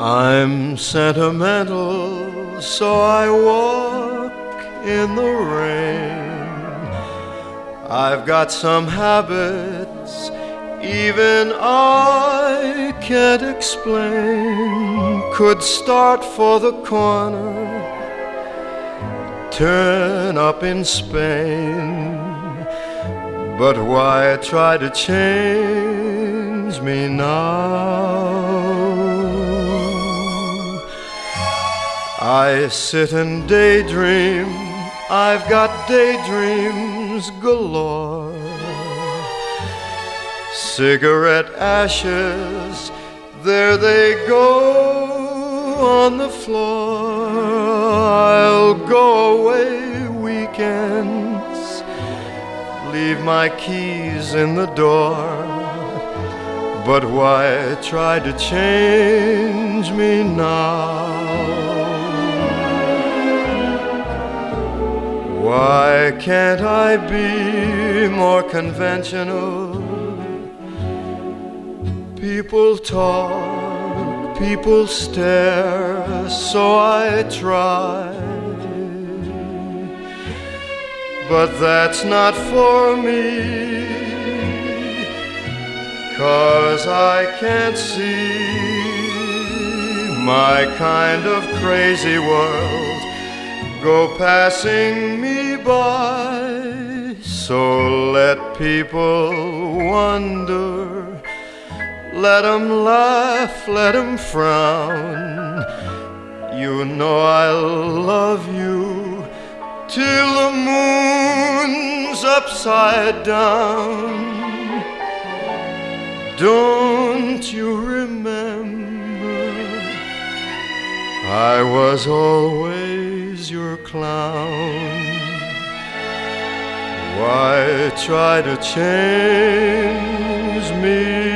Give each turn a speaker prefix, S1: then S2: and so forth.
S1: I'm sentimental, so I walk in the rain. I've got some habits even I can't explain. Could start for the corner, turn up in Spain. But why try to change me now? I sit and daydream, I've got daydreams galore. Cigarette ashes, there they go on the floor. I'll go away weekends, leave my keys in the door. But why try to change me now? Why can't I be more conventional? People talk, people stare, so I try. But that's not for me, 'cause I can't see my kind of crazy world go passing me by. So let people wonder, let 'em laugh, let 'em frown. You know I'll love you till the moon's upside down. Don't you remember, I was always your clown? Why try to change me